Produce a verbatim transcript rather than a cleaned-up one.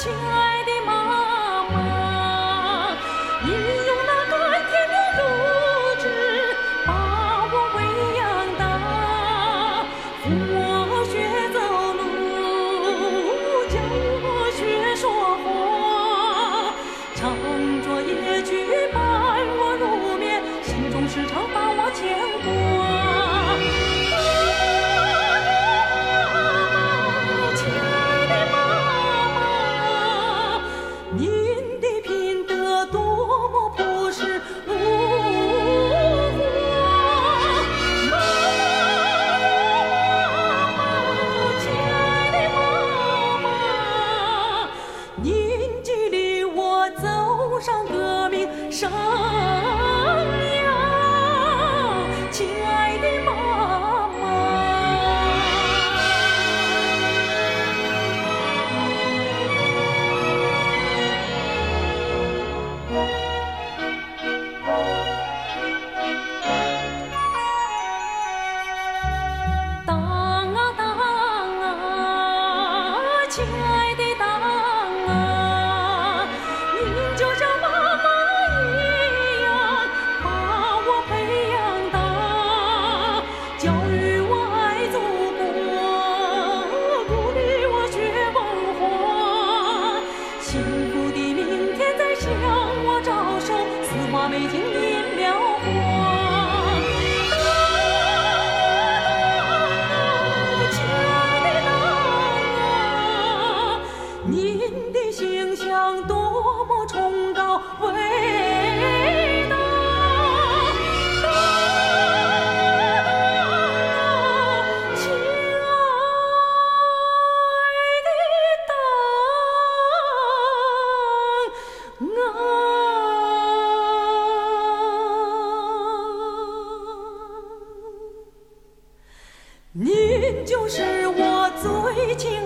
亲爱的妈妈，你用那甘甜的乳汁把我喂养大，扶我学走路，教我学说话，唱着夜曲伴我入眠，心中时常把我牵挂。上革命生涯，亲爱的妈妈。当啊当啊，亲爱的当啊，您就像妈妈一样把我培养大，教育我爱祖国，鼓励我学文化。幸福的明天在向我招手，丝滑美景引描画。您的形象多么崇高伟大，亲爱的党啊，您就是我最亲